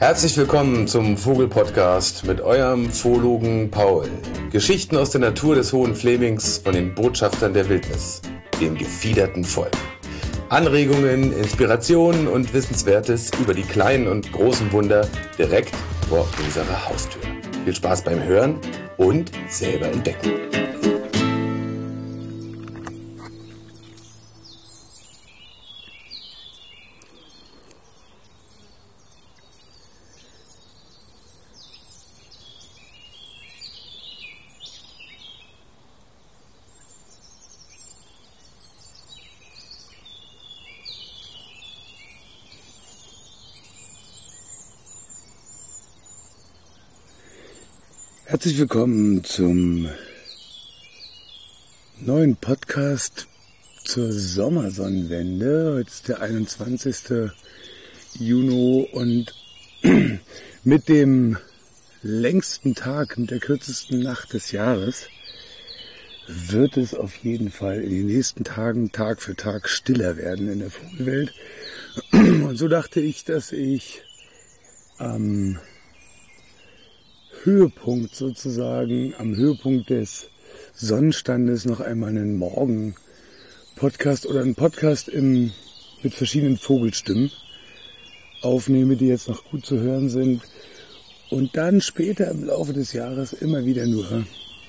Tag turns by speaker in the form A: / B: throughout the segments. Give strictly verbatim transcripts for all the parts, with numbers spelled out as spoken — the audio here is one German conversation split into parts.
A: Herzlich willkommen zum Vogel-Podcast mit eurem Zoologen Paul. Geschichten aus der Natur des Hohen Flemings von den Botschaftern der Wildnis, dem gefiederten Volk. Anregungen, Inspirationen und Wissenswertes über die kleinen und großen Wunder direkt vor unserer Haustür. Viel Spaß beim Hören und selber entdecken.
B: Herzlich willkommen zum neuen Podcast zur Sommersonnenwende. Heute ist der einundzwanzigste Juni und mit dem längsten Tag, mit der kürzesten Nacht des Jahres wird es auf jeden Fall in den nächsten Tagen Tag für Tag stiller werden in der Vogelwelt. Und so dachte ich, dass ich am Höhepunkt sozusagen, am Höhepunkt des Sonnenstandes noch einmal einen Morgen-Podcast oder einen Podcast im, mit verschiedenen Vogelstimmen aufnehme, die jetzt noch gut zu hören sind und dann später im Laufe des Jahres immer wieder nur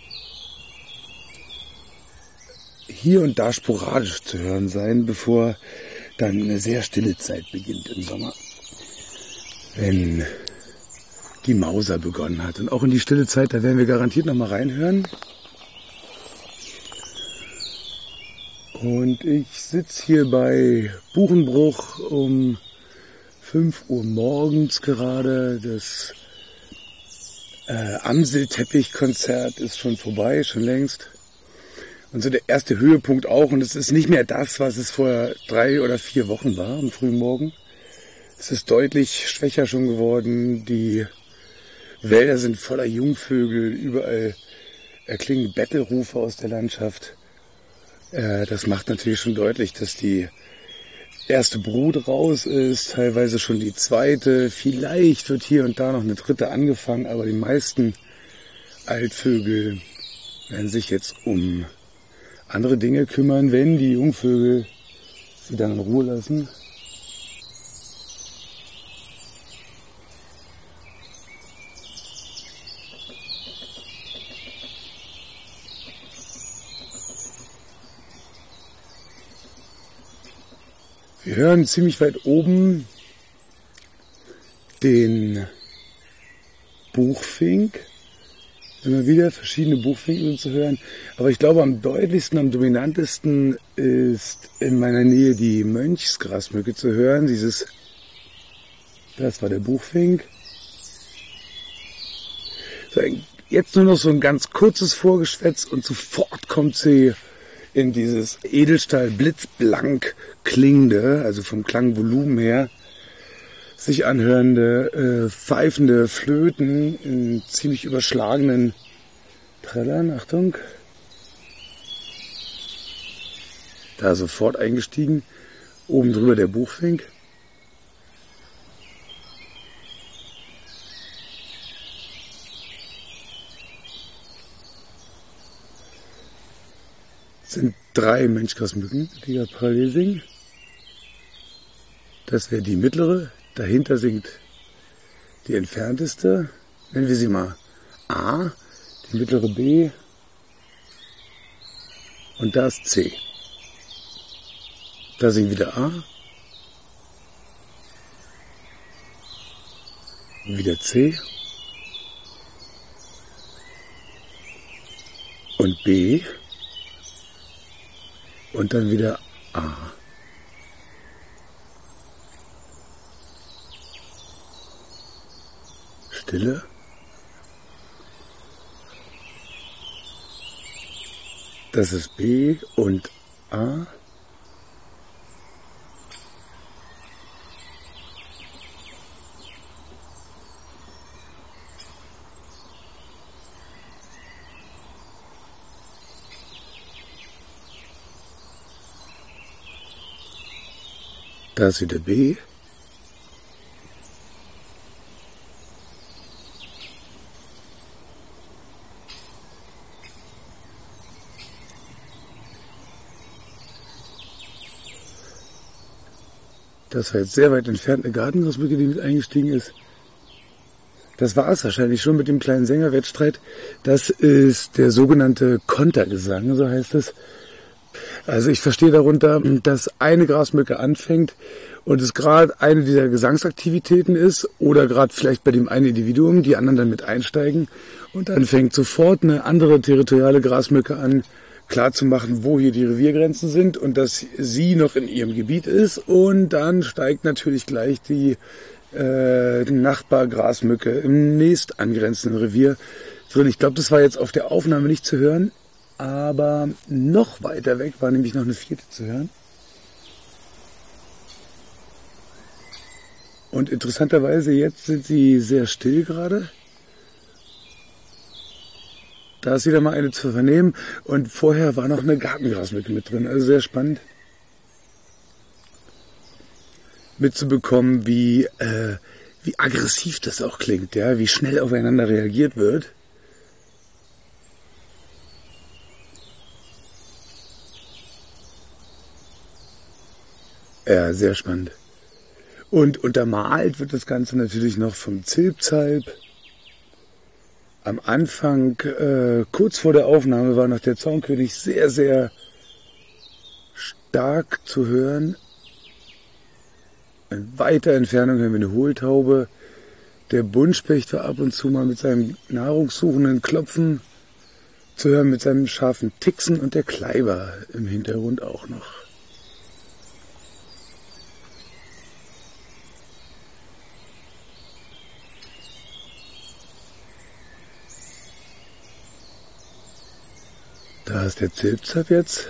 B: hier und da sporadisch zu hören sein, bevor dann eine sehr stille Zeit beginnt im Sommer, wenn die Mauser begonnen hat. Und auch in die stille Zeit, da werden wir garantiert noch mal reinhören. Und ich sitze hier bei Buchenbruch um fünf Uhr morgens gerade. Das äh, Amsel-Teppich-Konzert ist schon vorbei, schon längst. Und so der erste Höhepunkt auch. Und es ist nicht mehr das, was es vor drei oder vier Wochen war, am frühen Morgen. Es ist deutlich schwächer schon geworden. Die Wälder sind voller Jungvögel, überall erklingen Bettelrufe aus der Landschaft. Äh, das macht natürlich schon deutlich, dass die erste Brut raus ist, teilweise schon die zweite. Vielleicht wird hier und da noch eine dritte angefangen, aber die meisten Altvögel werden sich jetzt um andere Dinge kümmern, wenn die Jungvögel sie dann in Ruhe lassen. Wir hören ziemlich weit oben den Buchfink. Immer wieder verschiedene Buchfinken zu hören. Aber ich glaube, am deutlichsten, am dominantesten ist in meiner Nähe die Mönchsgrasmücke zu hören. Dieses, das war der Buchfink. So, jetzt nur noch so ein ganz kurzes Vorgeschwätz und sofort kommt sie in dieses Edelstahl blitzblank klingende, also vom Klangvolumen her, sich anhörende, äh, pfeifende Flöten in ziemlich überschlagenen Trällern. Achtung. Da sofort eingestiegen. Oben drüber der Buchfink. Sind drei Mönchsgrasmücken, die da parallel singen. Das wäre die mittlere. Dahinter singt die entfernteste. Nennen wir sie mal A, die mittlere B und da ist C. Da singt wieder A, wieder C und B. Und dann wieder A. Stille. Das ist B und A. Da ist wieder B. Das war jetzt sehr weit entfernt eine Gartengrasmücke, die mit eingestiegen ist. Das war es wahrscheinlich schon mit dem kleinen Sängerwettstreit. Das ist der sogenannte Kontergesang, so heißt es. Also ich verstehe darunter, dass eine Grasmücke anfängt und es gerade eine dieser Gesangsaktivitäten ist oder gerade vielleicht bei dem einen Individuum, die anderen dann mit einsteigen und dann fängt sofort eine andere territoriale Grasmücke an, klarzumachen, wo hier die Reviergrenzen sind und dass sie noch in ihrem Gebiet ist, und dann steigt natürlich gleich die äh, Nachbargrasmücke im nächst angrenzenden Revier drin. Ich glaube, das war jetzt auf der Aufnahme nicht zu hören, aber noch weiter weg war nämlich noch eine vierte zu hören. Und interessanterweise jetzt sind sie sehr still gerade. Da ist wieder mal eine zu vernehmen und vorher war noch eine Gartengrasmücke mit drin. Also sehr spannend mitzubekommen, wie, äh, wie aggressiv das auch klingt, ja, wie schnell aufeinander reagiert wird. Ja, sehr spannend. Und untermalt wird das Ganze natürlich noch vom Zilpzalp. Am Anfang, äh, kurz vor der Aufnahme, war noch der Zaunkönig sehr, sehr stark zu hören. In weiter Entfernung hören wir eine Hohltaube. Der Buntspecht war ab und zu mal mit seinem nahrungssuchenden Klopfen zu hören, mit seinem scharfen Ticksen, und der Kleiber im Hintergrund auch noch. Da ist der Zilpzalp jetzt.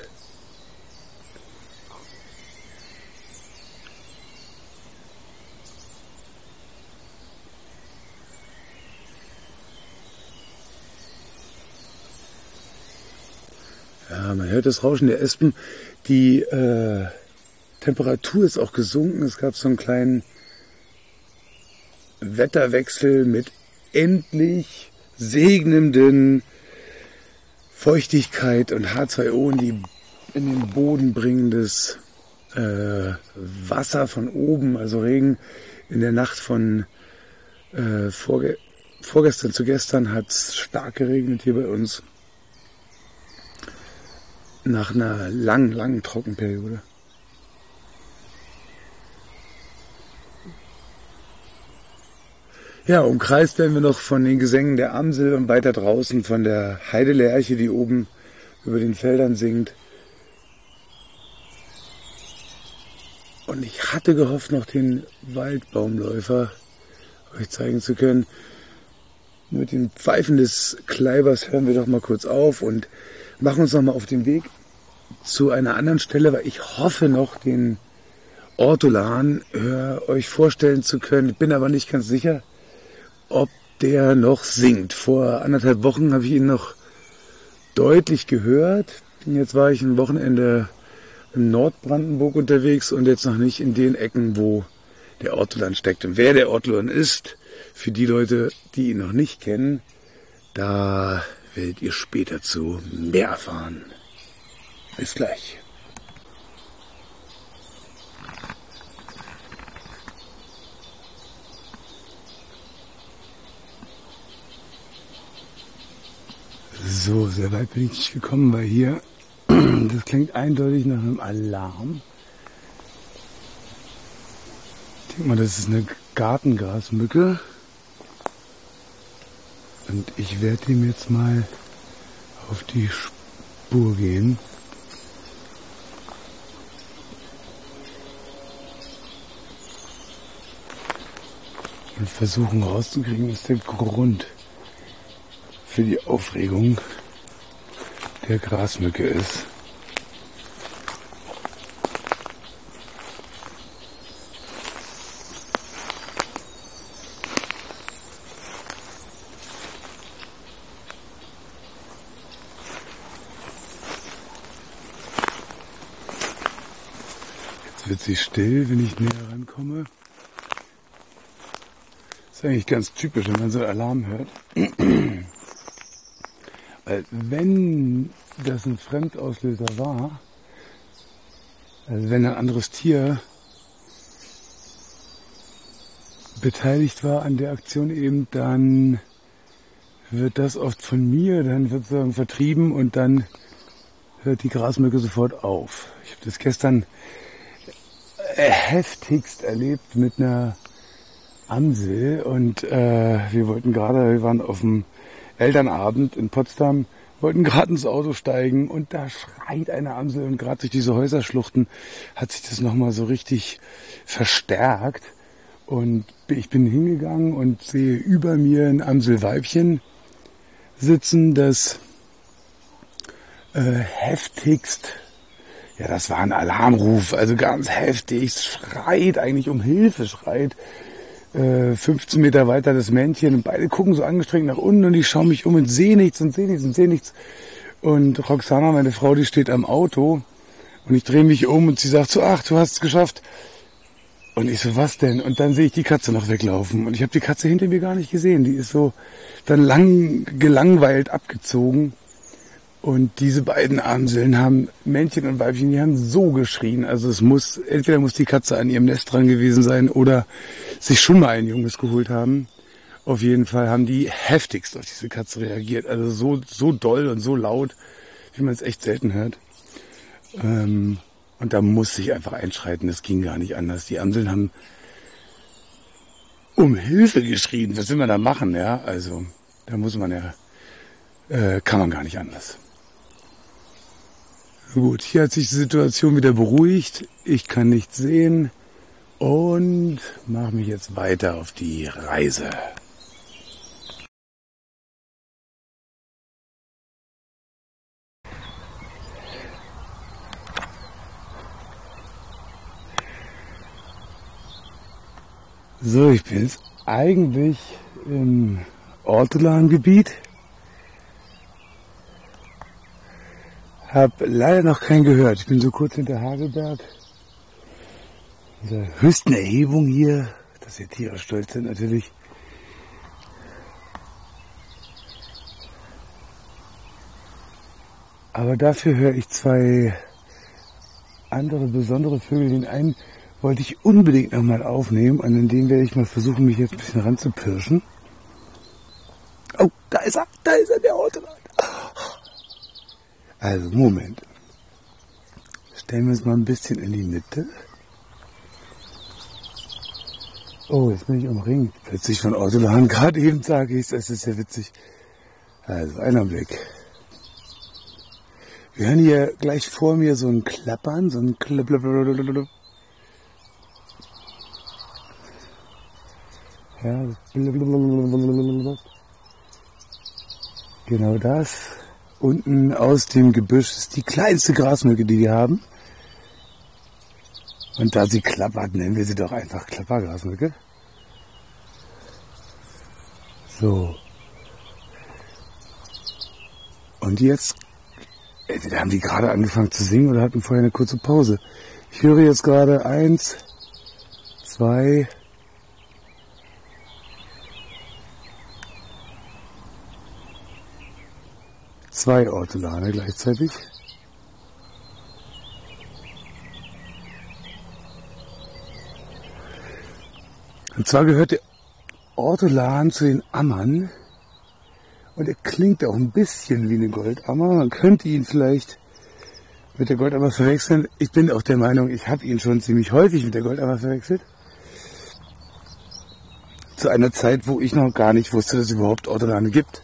B: Ja, man hört das Rauschen der Espen. Die äh, Temperatur ist auch gesunken. Es gab so einen kleinen Wetterwechsel mit endlich segnenden Feuchtigkeit und H zwei O in, die, in den Boden bringendes äh, Wasser von oben, also Regen. In der Nacht von äh, vorge vorgestern zu gestern hat es stark geregnet hier bei uns. Nach einer langen, langen Trockenperiode. Ja, umkreist werden wir noch von den Gesängen der Amsel und weiter draußen von der Heidelerche, die oben über den Feldern singt. Und ich hatte gehofft, noch den Waldbaumläufer euch zeigen zu können. Mit dem Pfeifen des Kleibers hören wir doch mal kurz auf und machen uns noch mal auf den Weg zu einer anderen Stelle, weil ich hoffe noch, den Ortolan äh, euch vorstellen zu können. Ich bin aber nicht ganz sicher, ob der noch singt. Vor anderthalb Wochen habe ich ihn noch deutlich gehört. Jetzt war ich ein Wochenende in Nordbrandenburg unterwegs und jetzt noch nicht in den Ecken, wo der Ortolan steckt. Und wer der Ortolan ist, für die Leute, die ihn noch nicht kennen, da werdet ihr später zu mehr erfahren. Bis gleich. So, sehr weit bin ich nicht gekommen, weil hier, das klingt eindeutig nach einem Alarm. Ich denke mal, das ist eine Gartengrasmücke. Und ich werde ihm jetzt mal auf die Spur gehen. Und versuchen rauszukriegen, was der Grund für die Aufregung der Grasmücke ist. Jetzt wird sie still, wenn ich näher rankomme. Das ist eigentlich ganz typisch, wenn man so einen Alarm hört. Weil wenn das ein Fremdauslöser war, also wenn ein anderes Tier beteiligt war an der Aktion eben, dann wird das oft von mir, dann wird sozusagen vertrieben und dann hört die Grasmücke sofort auf. Ich habe das gestern heftigst erlebt mit einer Amsel und äh, wir wollten gerade, wir waren auf dem Elternabend in Potsdam, wollten gerade ins Auto steigen und da schreit eine Amsel und gerade durch diese Häuserschluchten hat sich das nochmal so richtig verstärkt und ich bin hingegangen und sehe über mir ein Amselweibchen sitzen, das äh, heftigst, ja das war ein Alarmruf, also ganz heftig, schreit eigentlich um Hilfe, schreit äh, fünfzehn Meter weiter das Männchen und beide gucken so angestrengt nach unten und ich schaue mich um und sehe nichts und sehe nichts und sehe nichts. Und Roxana, meine Frau, die steht am Auto und ich drehe mich um und sie sagt so, ach, du hast es geschafft. Und ich so, was denn? Und dann sehe ich die Katze noch weglaufen und ich habe die Katze hinter mir gar nicht gesehen. Die ist so dann lang gelangweilt abgezogen. Und diese beiden Amseln haben, Männchen und Weibchen, die haben so geschrien. Also es muss, entweder muss die Katze an ihrem Nest dran gewesen sein oder sich schon mal ein Junges geholt haben. Auf jeden Fall haben die heftigst auf diese Katze reagiert. Also so, so doll und so laut, wie man es echt selten hört. Ähm, und da musste ich einfach einschreiten. Das ging gar nicht anders. Die Amseln haben um Hilfe geschrien. Was will man da machen? Ja, also da muss man ja, äh, kann man gar nicht anders. Gut, hier hat sich die Situation wieder beruhigt. Ich kann nichts sehen und mache mich jetzt weiter auf die Reise. So, ich bin jetzt eigentlich im Ortolan-Gebiet. Hab leider noch keinen gehört. Ich bin so kurz hinter Hagelberg. Dieser höchsten Erhebung hier, dass die Tiere stolz sind natürlich. Aber dafür höre ich zwei andere besondere Vögel. Den einen wollte ich unbedingt nochmal aufnehmen und an dem werde ich mal versuchen, mich jetzt ein bisschen ranzupirschen. Oh, da ist er, da ist er, der Autolan. Also, Moment. Stellen wir uns mal ein bisschen in die Mitte. Oh, jetzt bin ich umringt. Plötzlich von Autolan. Gerade eben sage ich, das ist ja witzig. Also, einen Augenblick. Wir hören hier gleich vor mir so ein Klappern, so ein Klappern. Ja, genau das. Unten aus dem Gebüsch ist die kleinste Grasmücke, die wir haben. Und da sie klappert, nennen wir sie doch einfach Klappergrasmücke. So. Und jetzt, entweder haben die gerade angefangen zu singen oder hatten vorher eine kurze Pause. Ich höre jetzt gerade eins, zwei, zwei Ortolane gleichzeitig. Und zwar gehört der Ortolan zu den Ammern und er klingt auch ein bisschen wie eine Goldammer. Man könnte ihn vielleicht mit der Goldammer verwechseln. Ich bin auch der Meinung, ich habe ihn schon ziemlich häufig mit der Goldammer verwechselt. Zu einer Zeit, wo ich noch gar nicht wusste, dass es überhaupt Ortolane gibt.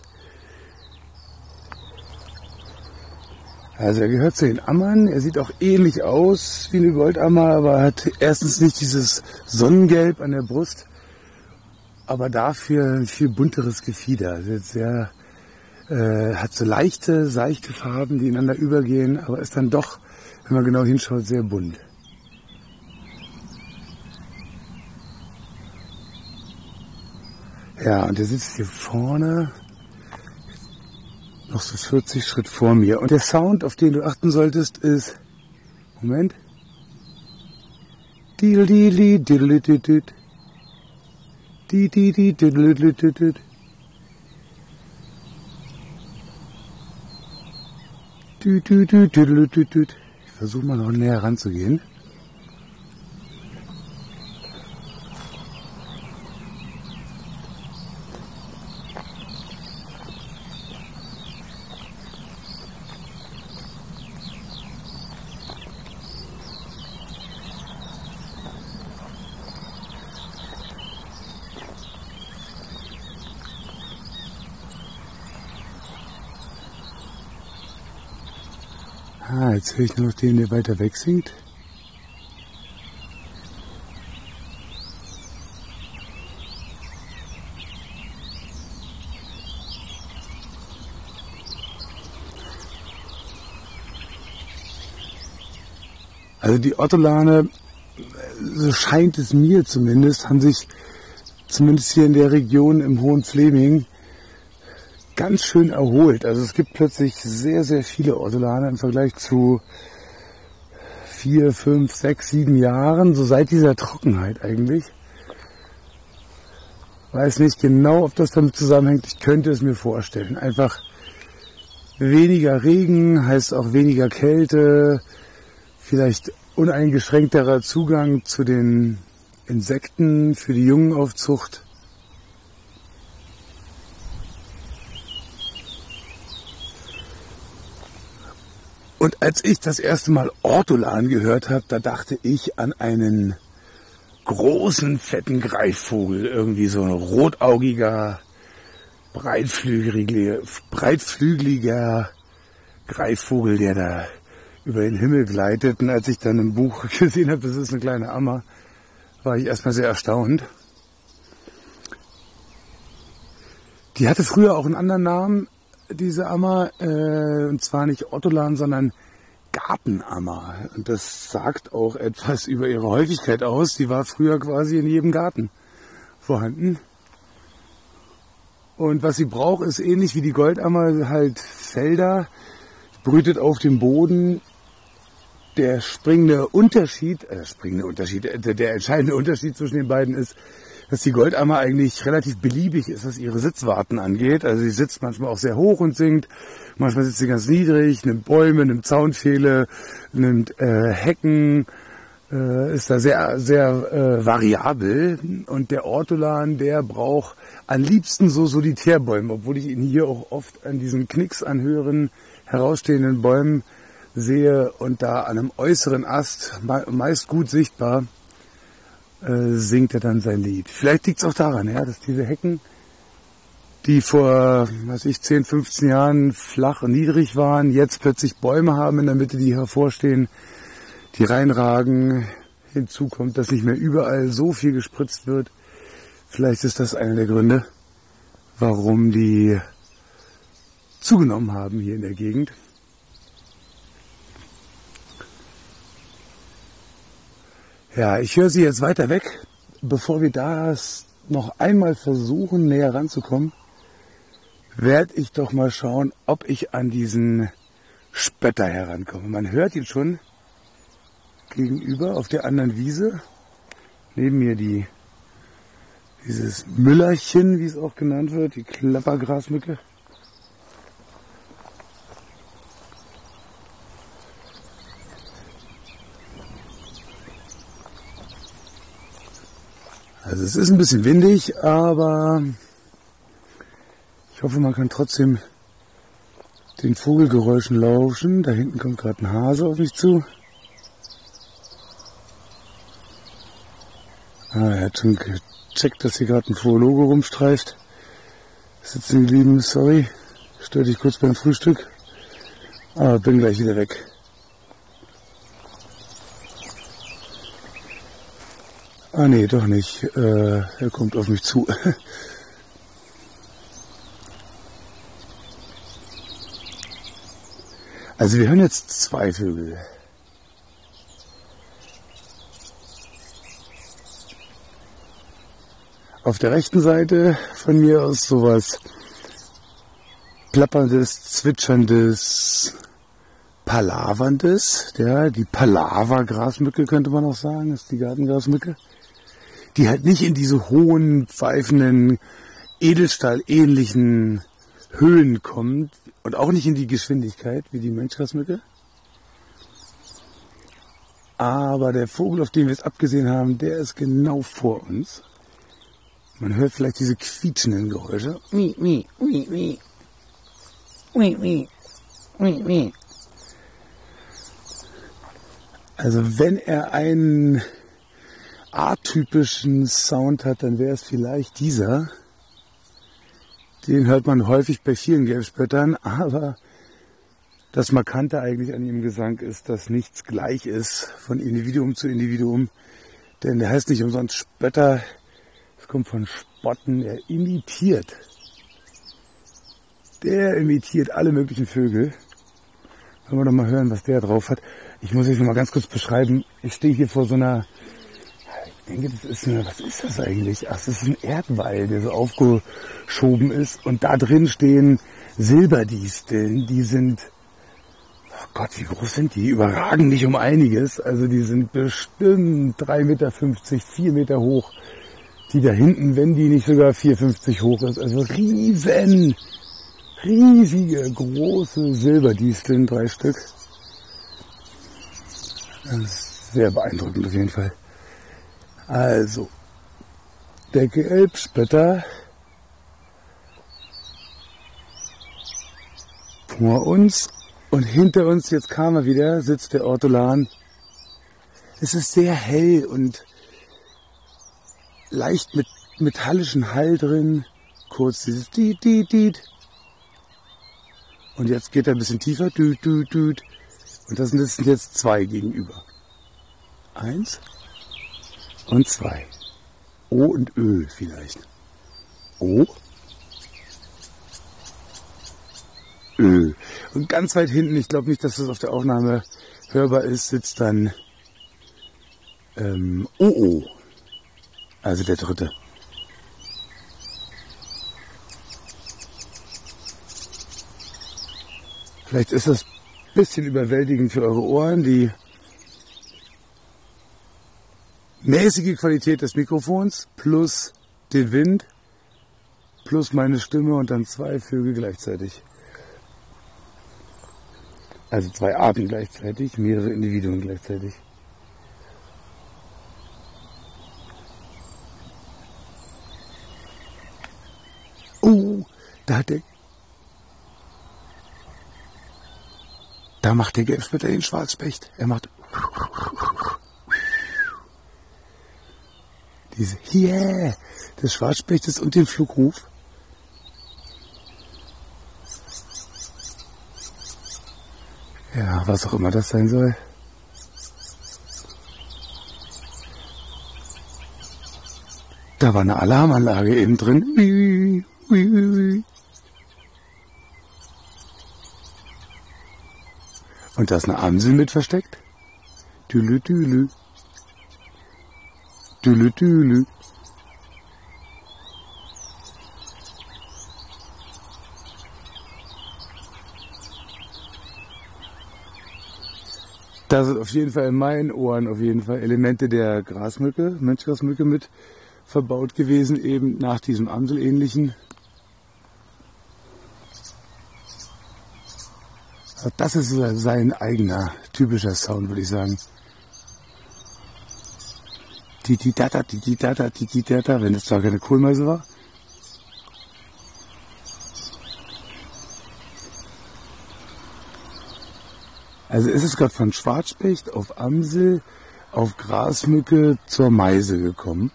B: Also er gehört zu den Ammern, er sieht auch ähnlich aus wie eine Goldammer, aber hat erstens nicht dieses Sonnengelb an der Brust, aber dafür ein viel bunteres Gefieder. Also jetzt sehr, äh, hat so leichte, seichte Farben, die ineinander übergehen, aber ist dann doch, wenn man genau hinschaut, sehr bunt. Ja, und der sitzt hier vorne. Noch so vierzig Schritt vor mir. Und der Sound, auf den du achten solltest, ist, Moment, Diddle-diddle, diddle-diddle-diddle. Diddle-diddle, diddle-diddle-diddle. Diddle-diddle, diddle-diddle. Ich versuche mal noch näher ranzugehen. Ah, jetzt höre ich nur noch den, der weiter weg singt. Also die Ortolane, so scheint es mir zumindest, haben sich zumindest hier in der Region im Hohen Fläming ganz schön erholt. Also es gibt plötzlich sehr, sehr viele Ortolane im Vergleich zu vier, fünf, sechs, sieben Jahren, so seit dieser Trockenheit eigentlich. Weiß nicht genau, ob das damit zusammenhängt. Ich könnte es mir vorstellen. Einfach weniger Regen heißt auch weniger Kälte, vielleicht uneingeschränkterer Zugang zu den Insekten für die Jungenaufzucht. Und als ich das erste Mal Ortolan gehört habe, da dachte ich an einen großen, fetten Greifvogel. Irgendwie so ein rotaugiger, breitflügeliger, breitflügeliger Greifvogel, der da über den Himmel gleitet. Und als ich dann im Buch gesehen habe, das ist eine kleine Ammer, war ich erstmal sehr erstaunt. Die hatte früher auch einen anderen Namen, diese Ammer, äh, und zwar nicht Ortolan, sondern Gartenammer. Und das sagt auch etwas über ihre Häufigkeit aus. Die war früher quasi in jedem Garten vorhanden. Und was sie braucht, ist ähnlich wie die Goldammer, halt Felder, brütet auf dem Boden. Der springende Unterschied, äh, springende Unterschied, der, der entscheidende Unterschied zwischen den beiden ist, dass die Goldammer eigentlich relativ beliebig ist, was ihre Sitzwarten angeht. Also sie sitzt manchmal auch sehr hoch und singt, manchmal sitzt sie ganz niedrig, nimmt Bäume, nimmt Zaunpfähle, nimmt äh, Hecken, äh, ist da sehr, sehr äh, variabel. Und der Ortolan, der braucht am liebsten so Solitärbäume, obwohl ich ihn hier auch oft an diesen Knicks an höheren, herausstehenden Bäumen sehe und da an einem äußeren Ast, meist gut sichtbar, äh, singt er dann sein Lied. Vielleicht liegt es auch daran, ja, dass diese Hecken, die vor, weiß ich, zehn, fünfzehn Jahren flach und niedrig waren, jetzt plötzlich Bäume haben in der Mitte, die hervorstehen, die reinragen. Hinzu kommt, dass nicht mehr überall so viel gespritzt wird. Vielleicht ist das einer der Gründe, warum die zugenommen haben hier in der Gegend. Ja, ich höre sie jetzt weiter weg. Bevor wir das noch einmal versuchen, näher ranzukommen, werde ich doch mal schauen, ob ich an diesen Spötter herankomme. Man hört ihn schon gegenüber auf der anderen Wiese. Neben mir die, dieses Müllerchen, wie es auch genannt wird, die Klappergrasmücke. Also es ist ein bisschen windig, aber ich hoffe, man kann trotzdem den Vogelgeräuschen lauschen. Da hinten kommt gerade ein Hase auf mich zu. Ah, er hat schon gecheckt, dass hier gerade ein Vologe rumstreift. Sitzen geblieben, sorry, stör dich kurz beim Frühstück. Aber bin gleich wieder weg. Ah nee, doch nicht. Äh, er kommt auf mich zu. Also wir hören jetzt zwei Vögel. Auf der rechten Seite von mir aus sowas plapperndes, zwitscherndes, palaverndes. Ja, die Palaver-Grasmücke könnte man auch sagen, ist die Gartengrasmücke. Die halt nicht in diese hohen, pfeifenden, Edelstahl-ähnlichen Höhen kommt und auch nicht in die Geschwindigkeit wie die Menschgrasmücke. Aber der Vogel, auf den wir es abgesehen haben, der ist genau vor uns. Man hört vielleicht diese quietschenden Geräusche. Mi, mi, mi, mi. Mi, mi, mi, mi. Also wenn er einen atypischen Sound hat, dann wäre es vielleicht dieser. Den hört man häufig bei vielen Gelbspöttern, aber Das Markante eigentlich an ihrem Gesang ist, dass nichts gleich ist von Individuum zu Individuum. Denn der heißt nicht umsonst Spötter. Es kommt von Spotten. Er imitiert. Der imitiert alle möglichen Vögel. Wollen wir doch mal hören, was der drauf hat. Ich muss euch noch mal ganz kurz beschreiben. Ich stehe hier vor so einer... Ich denke, das ist eine... Was ist das eigentlich? Ach, das ist ein Erdwall, der so aufgeschoben ist. Und da drin stehen Silberdisteln. Die sind... Oh Gott, wie groß sind die? Überragen nicht um einiges. Also die sind bestimmt drei Meter fünfzig, vier Meter hoch. Die da hinten, wenn die nicht sogar vier Meter fünfzig hoch ist. Also riesen, riesige, große Silberdisteln, drei Stück. Das ist sehr beeindruckend auf jeden Fall. Also, der Gelbspötter vor uns. Und hinter uns, jetzt kam er wieder, sitzt der Ortolan. Es ist sehr hell und leicht mit metallischen Hall drin. Kurz dieses Diet, Diet, Diet. Und jetzt geht er ein bisschen tiefer. Düt, düt, düt. Und das sind jetzt zwei gegenüber. Eins und zwei. O und Ö vielleicht. O. Ö. Und ganz weit hinten, ich glaube nicht, dass das auf der Aufnahme hörbar ist, sitzt dann ähm, O O. Also der dritte. Vielleicht ist das ein bisschen überwältigend für eure Ohren, die mäßige Qualität des Mikrofons plus den Wind plus meine Stimme und dann zwei Vögel gleichzeitig. Also zwei Arten gleichzeitig, mehrere Individuen gleichzeitig. Oh, da hat der... Da macht der Gelbspötter den Schwarzspecht. Er macht... Diese Yeah des Schwarzspechtes und den Flugruf. Ja, was auch immer das sein soll. Da war eine Alarmanlage eben drin. Ui, ui, ui. Und da ist eine Amsel mit versteckt. Tülü, tülü. Tülü, tülü. Da sind auf jeden Fall in meinen Ohren auf jeden Fall Elemente der Grasmücke, Mönchgrasmücke mit verbaut gewesen, eben nach diesem Amselähnlichen. Das ist sein eigener, typischer Sound, würde ich sagen. Titi-Data, Titi-Data, Titi-Data, wenn es zwar keine Kohlmeise war. Also ist es gerade von Schwarzspecht auf Amsel, auf Grasmücke zur Meise gekommen.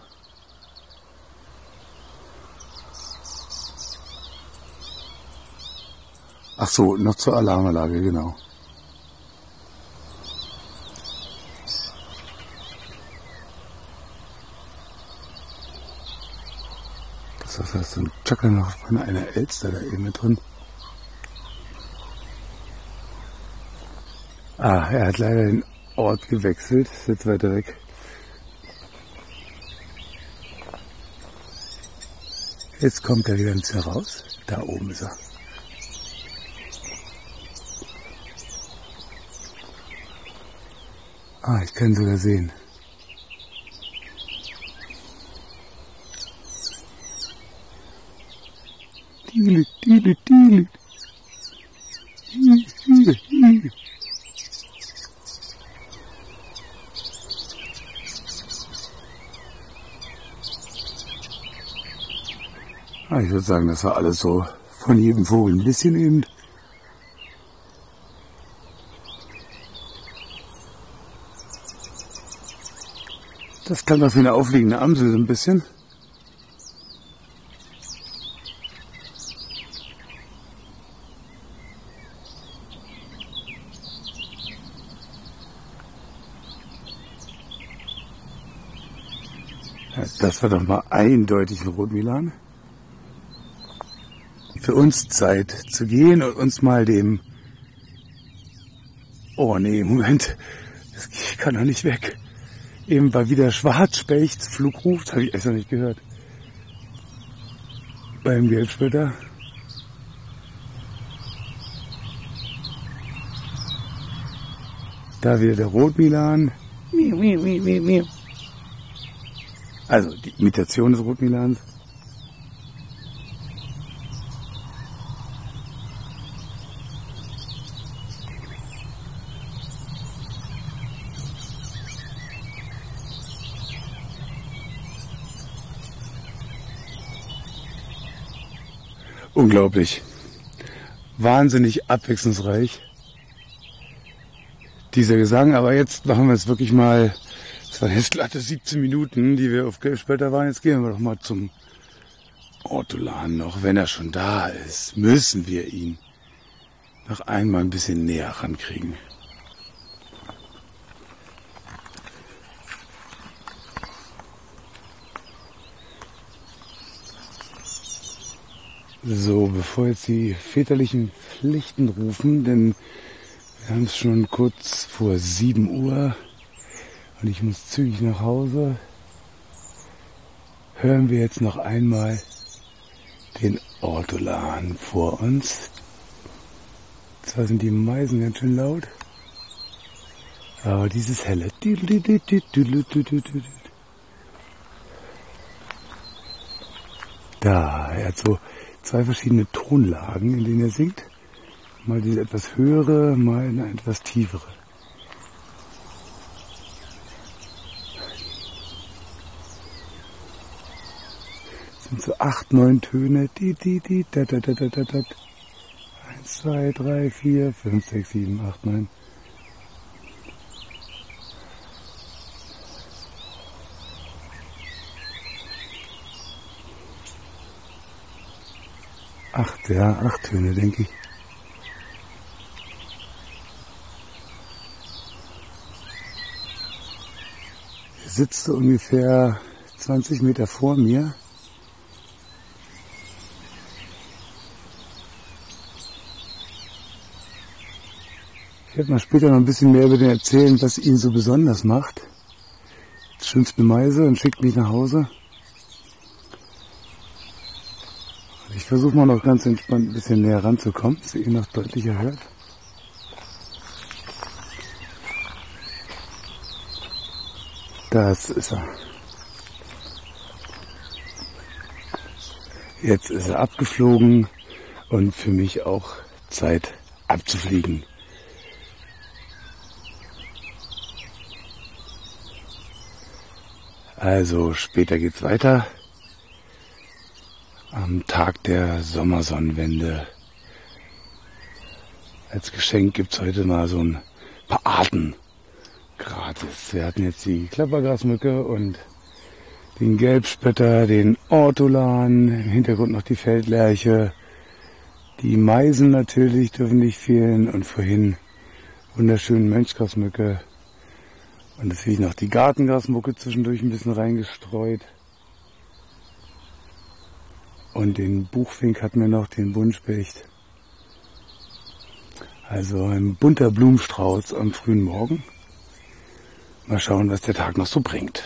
B: Ach so, noch zur Alarmanlage, genau. Das ist fast so ein Chacker noch von einer Elster da eben mit drin. Ah, er hat leider den Ort gewechselt, ist jetzt weiter weg. Jetzt kommt er wieder ein bisschen raus. Da oben ist er. Ah, ich kann ihn sogar sehen. Diele, diele, diele. Diele, diele, diele. Ah, ich würde sagen, das war alles so von jedem Vogel ein bisschen eben. Das klang doch wie eine aufliegende Amsel so ein bisschen. Das war doch mal eindeutig ein Rotmilan. Für uns Zeit zu gehen und uns mal dem... Oh nee, Moment, das kann doch nicht weg. Eben war wieder Schwarzspecht, Flugruf, das habe ich echt noch nicht gehört. Beim Gelbspötter. Da wieder der Rotmilan. Also die Imitation des Rotmilans. Unglaublich. Wahnsinnig abwechslungsreich. Dieser Gesang, aber jetzt machen wir es wirklich mal, das waren jetzt glatte siebzehn Minuten, die wir auf Gelbspötter waren. Jetzt gehen wir doch mal zum Ortolan noch. Wenn er schon da ist, müssen wir ihn noch einmal ein bisschen näher rankriegen. So, bevor jetzt die väterlichen Pflichten rufen, denn wir haben es schon kurz vor sieben Uhr und ich muss zügig nach Hause, hören wir jetzt noch einmal den Ortolan vor uns. Zwar sind die Meisen ganz schön laut, aber dieses helle. Da, er hat so zwei verschiedene Tonlagen, in denen er singt. Mal diese etwas höhere, mal eine etwas tiefere. Das sind so acht, neun Töne. Die, die, die, da, da, da, da, da, da. Eins, zwei, drei, vier, fünf, sechs, sieben, acht, neun. Acht, ja, acht Töne, denke ich. Er sitzt so ungefähr zwanzig Meter vor mir. Ich werde mal später noch ein bisschen mehr über den erzählen, was ihn so besonders macht. Jetzt schimpft eine Meise und schickt mich nach Hause. Ich versuche mal noch ganz entspannt ein bisschen näher ranzukommen, dass ihr ihn noch deutlicher hört. Das ist er. Jetzt ist er abgeflogen und für mich auch Zeit abzufliegen. Also später geht's weiter. Am Tag der Sommersonnenwende. Als Geschenk gibt's heute mal so ein paar Arten gratis. Wir hatten jetzt die Klappergrasmücke und den Gelbspötter, den Ortolan, im Hintergrund noch die Feldlerche. Die Meisen natürlich dürfen nicht fehlen und vorhin wunderschönen Mönchgrasmücke. Und deswegen noch die Gartengrasmucke zwischendurch ein bisschen reingestreut. Und den Buchfink hatten wir noch, den Buntspecht. Also ein bunter Blumenstrauß am frühen Morgen. Mal schauen, was der Tag noch so bringt.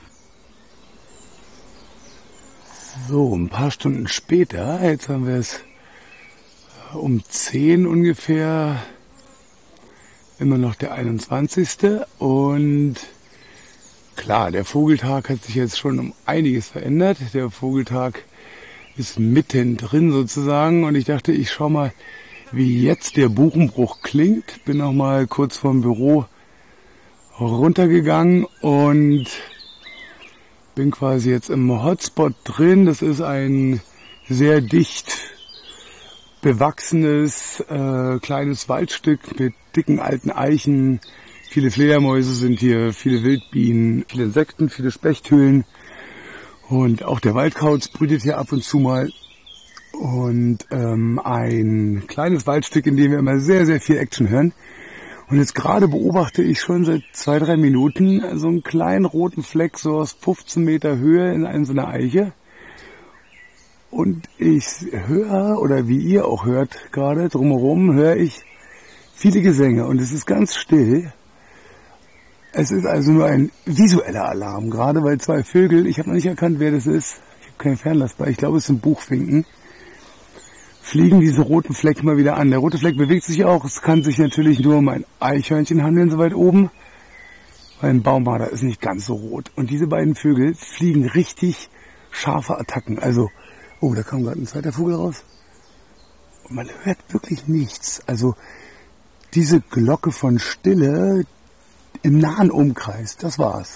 B: So, ein paar Stunden später, jetzt haben wir es um zehn ungefähr, immer noch der einundzwanzigste Und klar, der Vogeltag hat sich jetzt schon um einiges verändert. Der Vogeltag ist mittendrin sozusagen und ich dachte, ich schau mal, wie jetzt der Buchenbruch klingt. Bin noch mal kurz vom Büro runtergegangen und bin quasi jetzt im Hotspot drin. Das ist ein sehr dicht bewachsenes äh, kleines Waldstück mit dicken alten Eichen. Viele Fledermäuse sind hier, viele Wildbienen, viele Insekten, viele Spechthöhlen. Und auch der Waldkauz brütet hier ab und zu mal. Und ähm, ein kleines Waldstück, in dem wir immer sehr, sehr viel Action hören. Und jetzt gerade beobachte ich schon seit zwei, drei Minuten so einen kleinen roten Fleck so aus fünfzehn Meter Höhe in einer so einer Eiche. Und ich höre, oder wie ihr auch hört gerade, drumherum höre ich viele Gesänge und es ist ganz still. Es ist also nur ein visueller Alarm, gerade weil zwei Vögel, ich habe noch nicht erkannt, wer das ist, ich habe keinen Fernlass bei, ich glaube es sind Buchfinken, fliegen diese roten Fleck mal wieder an. Der rote Fleck bewegt sich auch, es kann sich natürlich nur um ein Eichhörnchen handeln, so weit oben, weil ein Baummarder ist nicht ganz so rot. Und diese beiden Vögel fliegen richtig scharfe Attacken, also, oh, da kam gerade ein zweiter Vogel raus. Und man hört wirklich nichts, also diese Glocke von Stille im nahen Umkreis, das war's.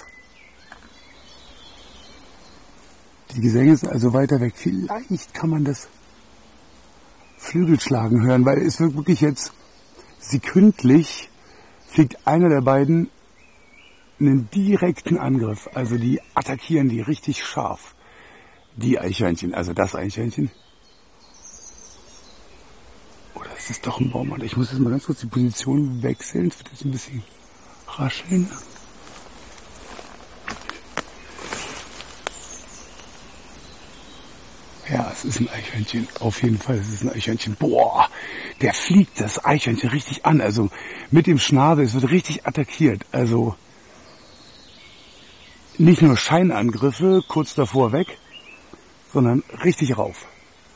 B: Die Gesänge sind also weiter weg. Vielleicht kann man das Flügelschlagen hören, weil es wird wirklich jetzt sekündlich fliegt einer der beiden einen direkten Angriff. Also die attackieren die richtig scharf. Die Eichhörnchen, also das Eichhörnchen. Oder ist das doch ein Baummarder? Ich muss jetzt mal ganz kurz die Position wechseln. Es wird jetzt ein bisschen rascheln. Ja, es ist ein Eichhörnchen. Auf jeden Fall, es ist ein Eichhörnchen. Boah, der fliegt das Eichhörnchen richtig an. Also mit dem Schnabel, es wird richtig attackiert. Also nicht nur Scheinangriffe, kurz davor weg, sondern richtig rauf.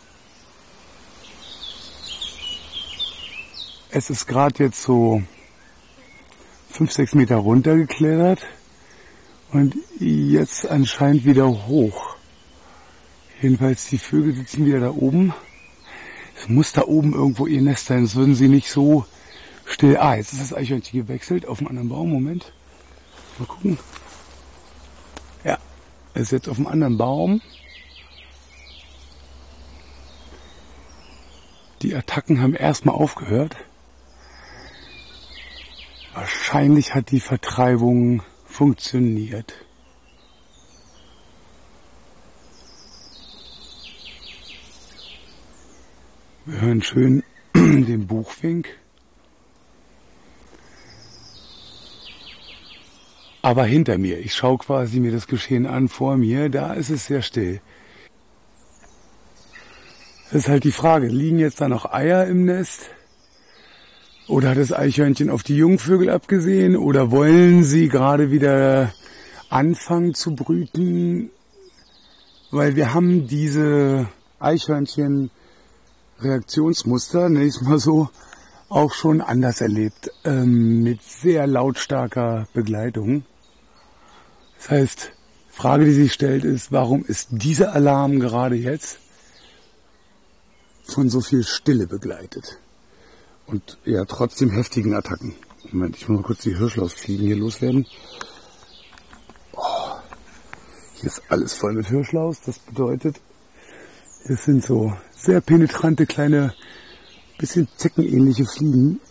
B: Es ist gerade jetzt so fünf, sechs Meter runtergeklettert und jetzt anscheinend wieder hoch. Jedenfalls die Vögel sitzen wieder da oben. Es muss da oben irgendwo ihr Nest sein, sonst würden sie nicht so still. Ah, jetzt ist das Eichhörnchen gewechselt auf einen anderen Baum. Moment. Mal gucken. Ja, es ist jetzt auf einem anderen Baum. Die Attacken haben erstmal aufgehört. Wahrscheinlich hat die Vertreibung funktioniert. Wir hören schön den Buchfink. Aber hinter mir, ich schaue quasi mir das Geschehen an vor mir, da ist es sehr still. Das ist halt die Frage, liegen jetzt da noch Eier im Nest? Oder hat das Eichhörnchen auf die Jungvögel abgesehen? Oder wollen sie gerade wieder anfangen zu brüten? Weil wir haben diese Eichhörnchen Reaktionsmuster, nenne ich es mal so, auch schon anders erlebt, ähm, mit sehr lautstarker Begleitung. Das heißt, die Frage, die sich stellt, ist, warum ist dieser Alarm gerade jetzt von so viel Stille begleitet? Und ja, trotzdem heftigen Attacken. Moment, ich muss mal kurz die Hirschlausfliegen hier loswerden. Oh, hier ist alles voll mit Hirschlaus, das bedeutet, das sind so sehr penetrante, kleine, bisschen zeckenähnliche Fliegen,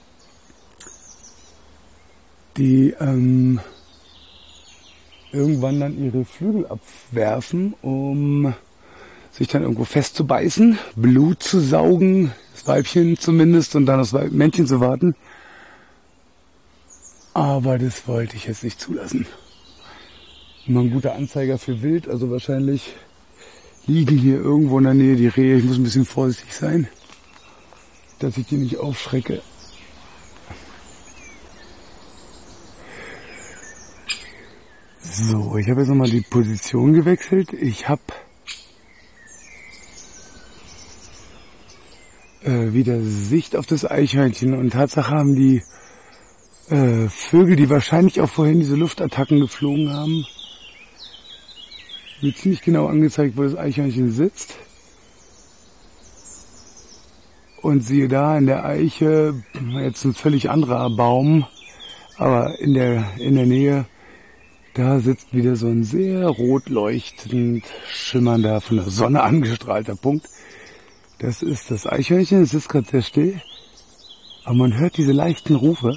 B: die ähm, irgendwann dann ihre Flügel abwerfen, um sich dann irgendwo festzubeißen, Blut zu saugen, das Weibchen zumindest, und dann das Männchen zu warten. Aber das wollte ich jetzt nicht zulassen. Immer ein guter Anzeiger für Wild, also wahrscheinlich liegen hier irgendwo in der Nähe die Rehe. Ich muss ein bisschen vorsichtig sein, dass ich die nicht aufschrecke. So, ich habe jetzt nochmal die Position gewechselt. Ich habe äh, wieder Sicht auf das Eichhörnchen und Tatsache haben die äh, Vögel, die wahrscheinlich auch vorhin diese Luftattacken geflogen haben, mir ziemlich genau angezeigt, wo das Eichhörnchen sitzt. Und siehe da, in der Eiche, jetzt ein völlig anderer Baum, aber in der, in der Nähe, da sitzt wieder so ein sehr rot leuchtend schimmernder, von der Sonne angestrahlter Punkt. Das ist das Eichhörnchen, es ist gerade sehr still, aber man hört diese leichten Rufe.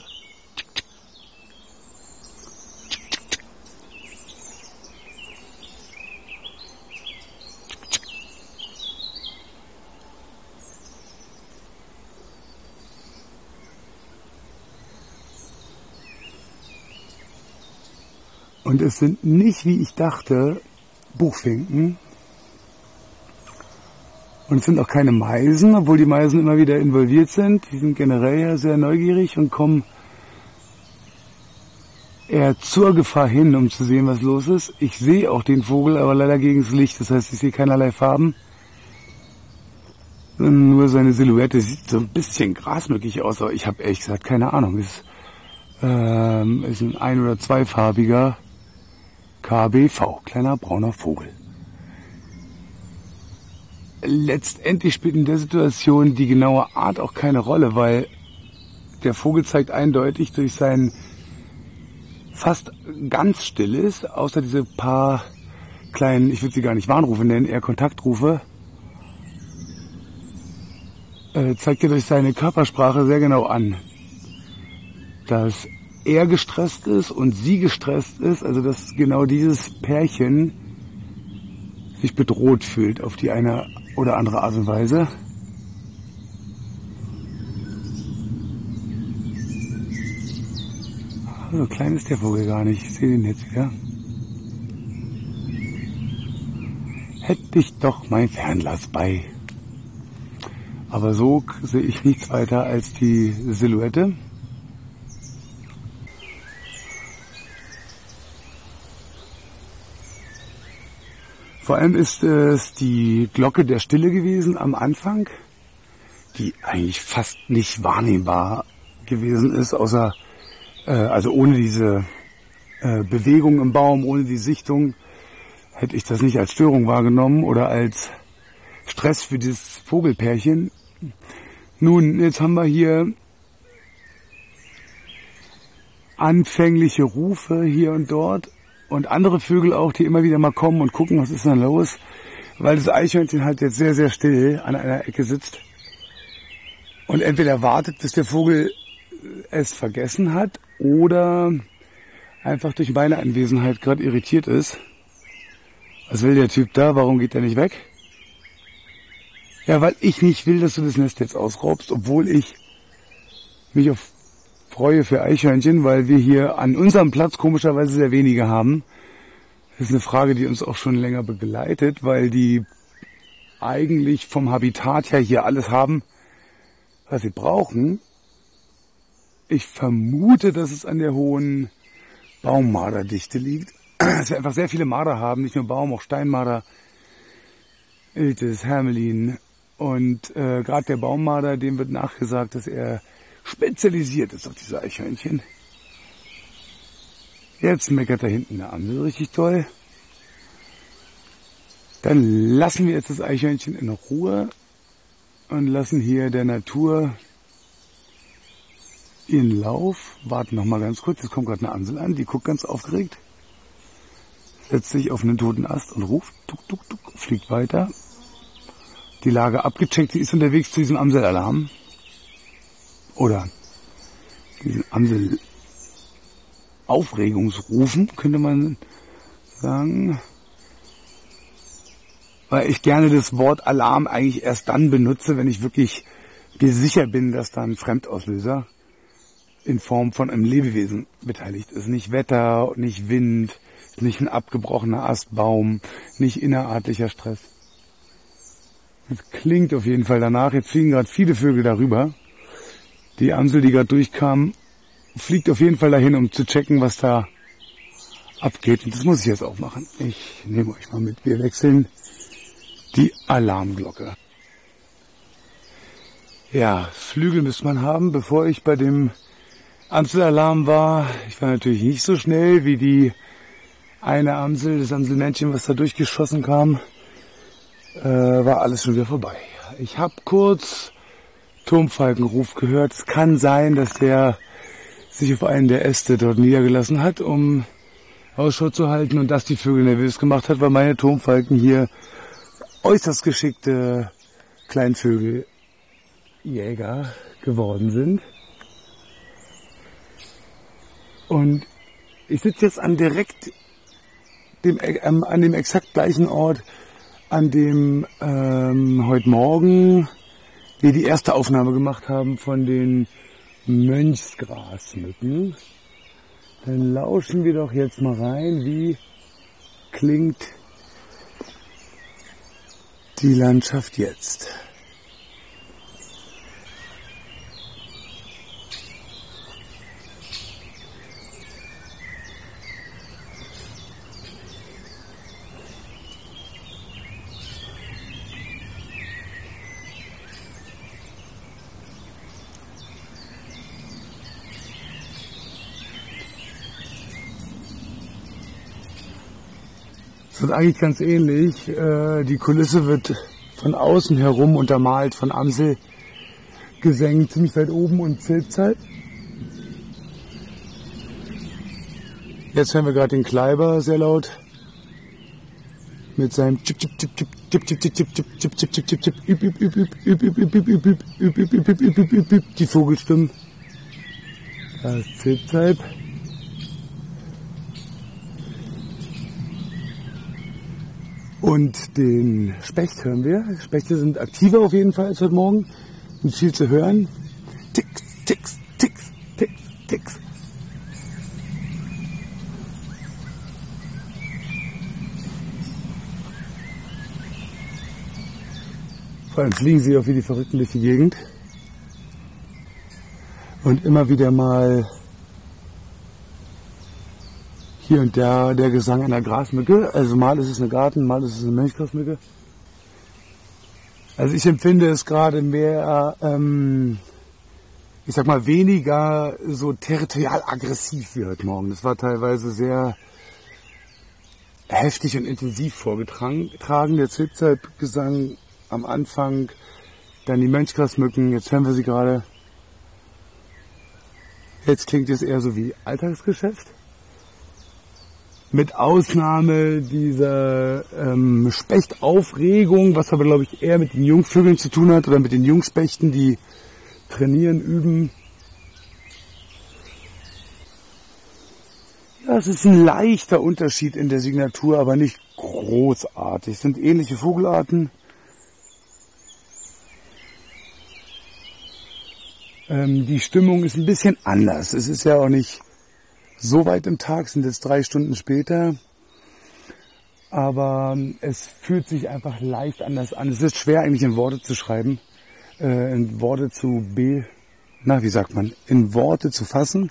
B: Und es sind nicht, wie ich dachte, Buchfinken. Und es sind auch keine Meisen, obwohl die Meisen immer wieder involviert sind. Die sind generell ja sehr neugierig und kommen eher zur Gefahr hin, um zu sehen, was los ist. Ich sehe auch den Vogel, aber leider gegen das Licht. Das heißt, ich sehe keinerlei Farben. Nur seine Silhouette sieht so ein bisschen grasmückig aus, aber ich habe ehrlich gesagt keine Ahnung. Es ist, ähm, ist ein ein- oder zweifarbiger K B V, kleiner brauner Vogel. Letztendlich spielt in der Situation die genaue Art auch keine Rolle, weil der Vogel zeigt eindeutig durch sein fast ganz stilles, außer diese paar kleinen, ich würde sie gar nicht Warnrufe nennen, eher Kontaktrufe, äh, zeigt er durch seine Körpersprache sehr genau an, dass er gestresst ist und sie gestresst ist, also dass genau dieses Pärchen sich bedroht fühlt auf die eine oder andere Art und Weise. So klein ist der Vogel gar nicht. Ich sehe den jetzt wieder. Hätte ich doch mein Fernglas bei. Aber so sehe ich nichts weiter als die Silhouette. Vor allem ist es die Glocke der Stille gewesen am Anfang, die eigentlich fast nicht wahrnehmbar gewesen ist, außer äh, also ohne diese äh, Bewegung im Baum, ohne die Sichtung, hätte ich das nicht als Störung wahrgenommen oder als Stress für dieses Vogelpärchen. Nun, jetzt haben wir hier anfängliche Rufe hier und dort. Und andere Vögel auch, die immer wieder mal kommen und gucken, was ist denn los. Weil das Eichhörnchen halt jetzt sehr, sehr still an einer Ecke sitzt. Und entweder wartet, bis der Vogel es vergessen hat oder einfach durch meine Anwesenheit gerade irritiert ist. Was will der Typ da? Warum geht er nicht weg? Ja, weil ich nicht will, dass du das Nest jetzt ausraubst, obwohl ich mich auf freue für Eichhörnchen, weil wir hier an unserem Platz komischerweise sehr wenige haben. Das ist eine Frage, die uns auch schon länger begleitet, weil die eigentlich vom Habitat her hier alles haben, was sie brauchen. Ich vermute, dass es an der hohen Baummarderdichte liegt. Dass wir einfach sehr viele Marder haben, nicht nur Baum, auch Steinmarder, Iltis, Hermelin. Und äh, gerade der Baummarder, dem wird nachgesagt, dass er spezialisiert ist auf diese Eichhörnchen. Jetzt meckert da hinten eine Amsel richtig toll. Dann lassen wir jetzt das Eichhörnchen in Ruhe und lassen hier der Natur ihren Lauf. Warten noch mal ganz kurz, jetzt kommt gerade eine Amsel an, die guckt ganz aufgeregt. Setzt sich auf einen toten Ast und ruft, tuk, tuk, tuk, fliegt weiter. Die Lage abgecheckt, sie ist unterwegs zu diesem Amselalarm. Oder diesen Amsel-Aufregungsrufen, könnte man sagen. Weil ich gerne das Wort Alarm eigentlich erst dann benutze, wenn ich wirklich mir sicher bin, dass da ein Fremdauslöser in Form von einem Lebewesen beteiligt ist. Nicht Wetter, nicht Wind, nicht ein abgebrochener Astbaum, nicht innerartlicher Stress. Das klingt auf jeden Fall danach. Jetzt fliegen gerade viele Vögel darüber. Die Amsel, die gerade durchkam, fliegt auf jeden Fall dahin, um zu checken, was da abgeht. Und das muss ich jetzt auch machen. Ich nehme euch mal mit. Wir wechseln die Alarmglocke. Ja, Flügel müsste man haben. Bevor ich bei dem Amselalarm war, ich war natürlich nicht so schnell wie die eine Amsel, das Amselmännchen, was da durchgeschossen kam, äh, war alles schon wieder vorbei. Ich habe kurz Turmfalkenruf gehört. Es kann sein, dass der sich auf einen der Äste dort niedergelassen hat, um Ausschau zu halten und dass die Vögel nervös gemacht hat, weil meine Turmfalken hier äußerst geschickte Kleinvögeljäger geworden sind. Und ich sitze jetzt an direkt dem, ähm, an dem exakt gleichen Ort, an dem ähm, heute Morgen wir die erste Aufnahme gemacht haben von den Mönchsgrasmücken. Dann lauschen wir doch jetzt mal rein, wie klingt die Landschaft jetzt. Es ist eigentlich ganz ähnlich. Die Kulisse wird von außen herum untermalt, von Amselgesängen ziemlich weit oben und Zilpzalp. Jetzt hören wir gerade den Kleiber sehr laut mit seinem Chip Chip Chip Chip Chip Chip Chip Chip Chip Chip Chip Chip Chip üb üb üb üb üb üb üb üb üb üb üb üb üb üb üb üb üb die Vogelstimmen. Das Zilpzalp. Und den Specht hören wir. Spechte sind aktiver auf jeden Fall als heute Morgen. Und viel zu hören. Ticks, ticks, ticks, ticks, ticks. Vor allem fliegen sie auch wie die Verrückten durch die Gegend. Und immer wieder mal hier und da der Gesang einer Grasmücke. Also mal ist es eine Garten, mal ist es eine Mönchgrasmücke. Also ich empfinde es gerade mehr, ähm, ich sag mal, weniger so territorial aggressiv wie heute Morgen. Das war teilweise sehr heftig und intensiv vorgetragen. Der Zilpzalp-Gesang am Anfang, dann die Mönchgrasmücken, jetzt hören wir sie gerade. Jetzt klingt es eher so wie Alltagsgeschäft. Mit Ausnahme dieser ähm, Spechtaufregung, was aber glaube ich eher mit den Jungvögeln zu tun hat oder mit den Jungspechten, die trainieren, üben. Ja, es ist ein leichter Unterschied in der Signatur, aber nicht großartig. Es sind ähnliche Vogelarten. Ähm, die Stimmung ist ein bisschen anders. Es ist ja auch nicht so weit im Tag, sind jetzt drei Stunden später, aber es fühlt sich einfach leicht anders an. Es ist schwer eigentlich in Worte zu schreiben, äh, in Worte zu be, na wie sagt man, in Worte zu fassen.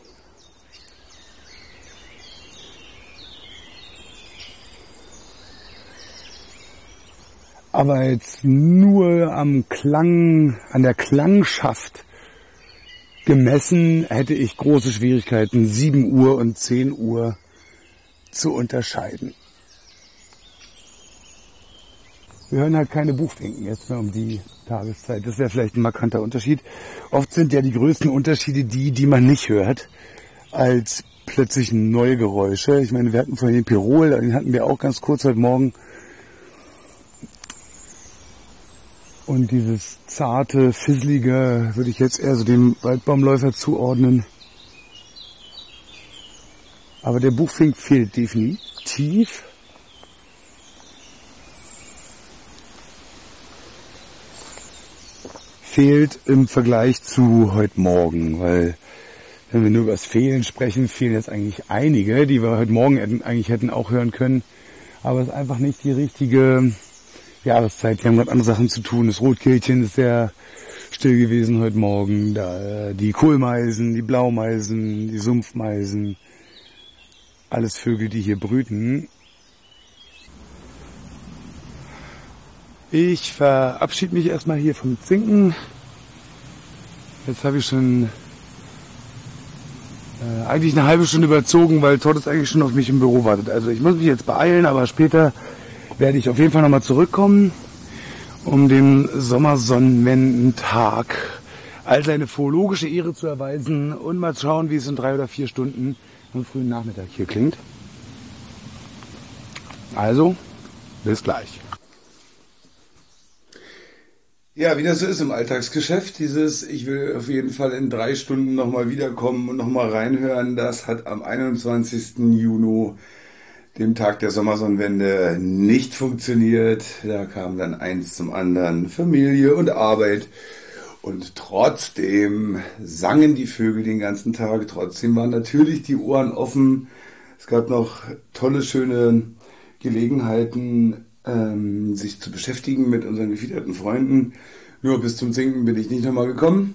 B: Aber jetzt nur am Klang, an der Klangschaft gemessen hätte ich große Schwierigkeiten, sieben Uhr und zehn Uhr zu unterscheiden. Wir hören halt keine Buchfinken jetzt mehr um die Tageszeit. Das wäre vielleicht ein markanter Unterschied. Oft sind ja die größten Unterschiede die, die man nicht hört, als plötzlich neue Geräusche. Ich meine, wir hatten vorhin den Pirol, den hatten wir auch ganz kurz heute Morgen. Und dieses zarte, fisselige würde ich jetzt eher so dem Waldbaumläufer zuordnen. Aber der Buchfink fehlt definitiv. Fehlt im Vergleich zu heute Morgen, weil wenn wir nur über das Fehlen sprechen, fehlen jetzt eigentlich einige, die wir heute Morgen hätten, eigentlich hätten auch hören können. Aber es ist einfach nicht die richtige Jahreszeit. Wir haben gerade andere Sachen zu tun. Das Rotkehlchen ist sehr still gewesen heute Morgen. Da, die Kohlmeisen, die Blaumeisen, die Sumpfmeisen. Alles Vögel, die hier brüten. Ich verabschiede mich erstmal hier vom Zinken. Jetzt habe ich schon äh, eigentlich eine halbe Stunde überzogen, weil Todd ist eigentlich schon auf mich im Büro wartet. Also ich muss mich jetzt beeilen, aber später werde ich auf jeden Fall nochmal zurückkommen, um dem Sommersonnenwendentag all seine philologische Ehre zu erweisen und mal schauen, wie es in drei oder vier Stunden am frühen Nachmittag hier klingt. Also, bis gleich. Ja, wie das so ist im Alltagsgeschäft, dieses, ich will auf jeden Fall in drei Stunden nochmal wiederkommen und nochmal reinhören, das hat am einundzwanzigsten Juni, dem Tag der Sommersonnenwende, nicht funktioniert. Da kam dann eins zum anderen, Familie und Arbeit. Und trotzdem sangen die Vögel den ganzen Tag, trotzdem waren natürlich die Ohren offen. Es gab noch tolle, schöne Gelegenheiten, ähm, sich zu beschäftigen mit unseren gefiederten Freunden. Nur bis zum Singen bin ich nicht nochmal gekommen.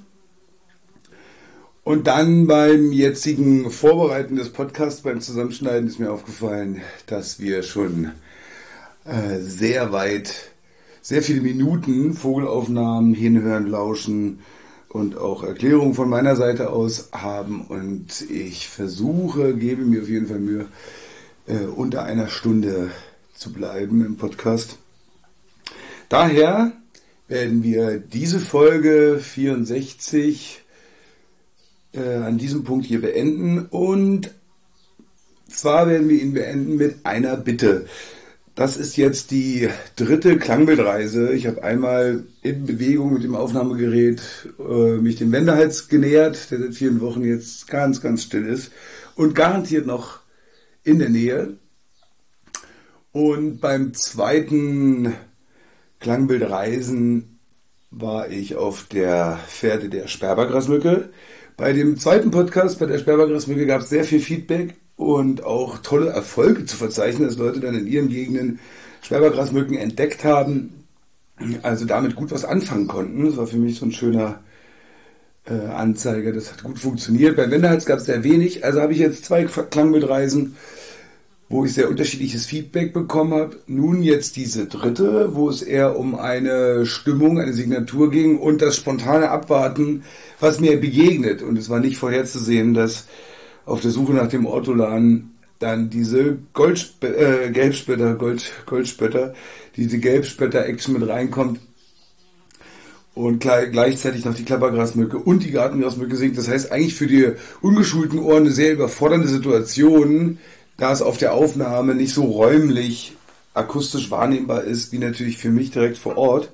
B: Und dann beim jetzigen Vorbereiten des Podcasts, beim Zusammenschneiden, ist mir aufgefallen, dass wir schon äh, sehr weit, sehr viele Minuten Vogelaufnahmen, Hinhören, Lauschen und auch Erklärungen von meiner Seite aus haben. Und ich versuche, gebe mir auf jeden Fall Mühe, äh, unter einer Stunde zu bleiben im Podcast. Daher werden wir diese Folge vierundsechzig Äh, an diesem Punkt hier beenden, und zwar werden wir ihn beenden mit einer Bitte. Das ist jetzt die dritte Klangbildreise. Ich habe einmal in Bewegung mit dem Aufnahmegerät äh, mich dem Wendehals genähert, der seit vielen Wochen jetzt ganz, ganz still ist und garantiert noch in der Nähe. Und beim zweiten Klangbildreisen war ich auf der Fährte der Sperbergrasmücke. Bei dem zweiten Podcast, bei der Sperbergrasmücke, gab es sehr viel Feedback und auch tolle Erfolge zu verzeichnen, dass Leute dann in ihren Gegenden Sperbergrasmücken entdeckt haben, also damit gut was anfangen konnten. Das war für mich so ein schöner äh, Anzeiger, das hat gut funktioniert. Bei Wendehals gab es sehr wenig, also habe ich jetzt zwei Klangbildreisen, wo ich sehr unterschiedliches Feedback bekommen habe. Nun jetzt diese dritte, wo es eher um eine Stimmung, eine Signatur ging und das spontane Abwarten, was mir begegnet. Und es war nicht vorherzusehen, dass auf der Suche nach dem Ortolan dann diese Goldsp äh, Gelbspötter, Gold, Goldspötter, diese Gelbspötter-Action mit reinkommt und gleichzeitig noch die Klappergrasmücke und die Gartengrasmücke singt. Das heißt eigentlich für die ungeschulten Ohren eine sehr überfordernde Situation, da es auf der Aufnahme nicht so räumlich akustisch wahrnehmbar ist, wie natürlich für mich direkt vor Ort.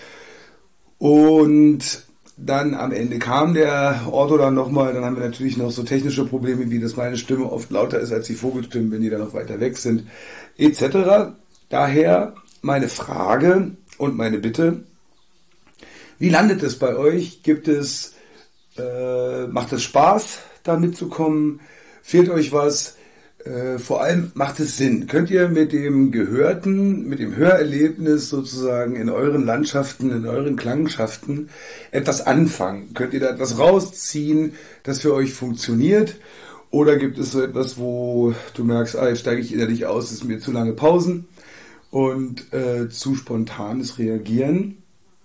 B: Und dann am Ende kam der Ortolan nochmal, dann haben wir natürlich noch so technische Probleme, wie dass meine Stimme oft lauter ist als die Vogelstimmen, wenn die dann noch weiter weg sind, et cetera. Daher meine Frage und meine Bitte: Wie landet es bei euch? Gibt es, äh, macht es Spaß, da mitzukommen? Fehlt euch was? Äh, vor allem macht es Sinn. Könnt ihr mit dem Gehörten, mit dem Hörerlebnis sozusagen in euren Landschaften, in euren Klangschaften etwas anfangen? Könnt ihr da etwas rausziehen, das für euch funktioniert? Oder gibt es so etwas, wo du merkst, ah, jetzt steige ich innerlich aus, es ist mir zu lange Pausen und äh, zu spontanes Reagieren?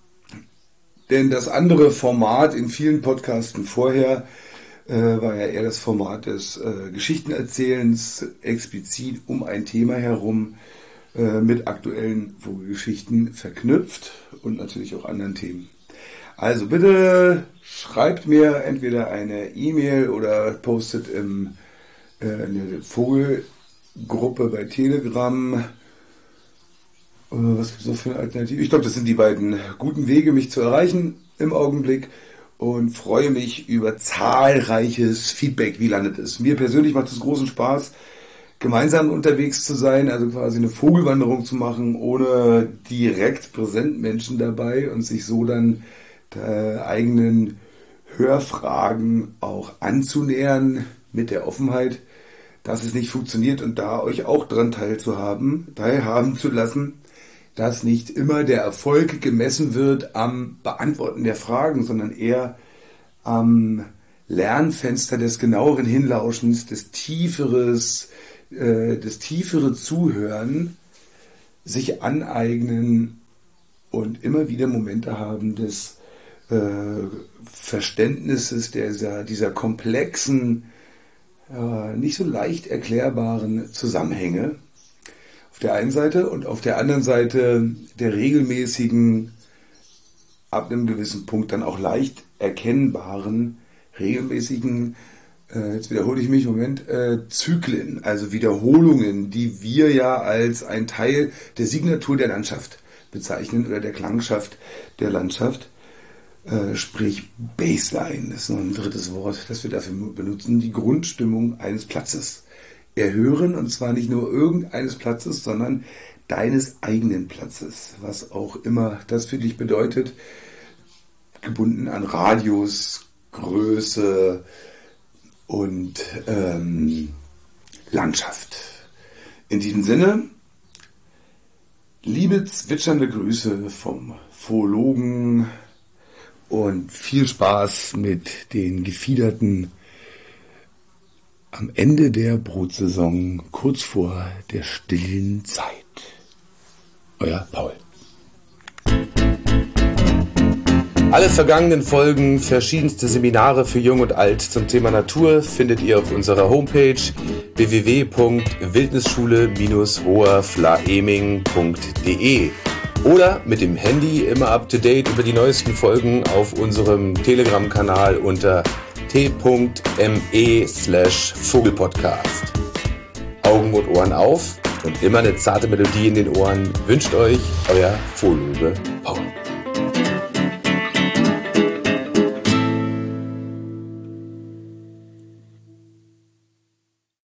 B: Denn das andere Format in vielen Podcasten vorher äh, war ja eher das Format des äh, Geschichtenerzählens, explizit um ein Thema herum, äh, mit aktuellen Vogelgeschichten verknüpft und natürlich auch anderen Themen. Also bitte schreibt mir entweder eine E-Mail oder postet im, äh, in der Vogelgruppe bei Telegram. Äh, was gibt es noch für eine Alternative? Ich glaube, das sind die beiden guten Wege, mich zu erreichen im Augenblick. Und freue mich über zahlreiches Feedback. Wie landet es? Mir persönlich macht es großen Spaß, gemeinsam unterwegs zu sein, also quasi eine Vogelwanderung zu machen, ohne direkt präsent Menschen dabei und sich so dann der eigenen Hörfragen auch anzunähern mit der Offenheit, dass es nicht funktioniert und da euch auch dran teilzuhaben, teilhaben zu lassen, dass nicht immer der Erfolg gemessen wird am Beantworten der Fragen, sondern eher am Lernfenster des genaueren Hinlauschens, des tieferes, äh, des tiefere Zuhören, sich aneignen und immer wieder Momente haben des äh, Verständnisses dieser, dieser komplexen, äh, nicht so leicht erklärbaren Zusammenhänge. Auf der einen Seite und auf der anderen Seite der regelmäßigen, ab einem gewissen Punkt dann auch leicht erkennbaren, regelmäßigen, äh, jetzt wiederhole ich mich, Moment, äh, Zyklen, also Wiederholungen, die wir ja als ein Teil der Signatur der Landschaft bezeichnen oder der Klangschaft der Landschaft, äh, sprich Baseline, das ist noch ein drittes Wort, das wir dafür benutzen, die Grundstimmung eines Platzes erhören, und zwar nicht nur irgendeines Platzes, sondern deines eigenen Platzes, was auch immer das für dich bedeutet. gebunden an Radius, Größe und ähm, Landschaft. In diesem Sinne, liebe zwitschernde Grüße vom Phologen und viel Spaß mit den Gefiederten am Ende der Brutsaison, kurz vor der stillen Zeit. Euer Paul.
A: Alle vergangenen Folgen, verschiedenste Seminare für Jung und Alt zum Thema Natur findet ihr auf unserer Homepage w w w punkt wildnisschule Bindestrich hoherflaeming punkt de oder mit dem Handy immer up to date über die neuesten Folgen auf unserem Telegram-Kanal unter t.me slash Vogelpodcast. Augen und Ohren auf und immer eine zarte Melodie in den Ohren wünscht euch euer Phologe Paul.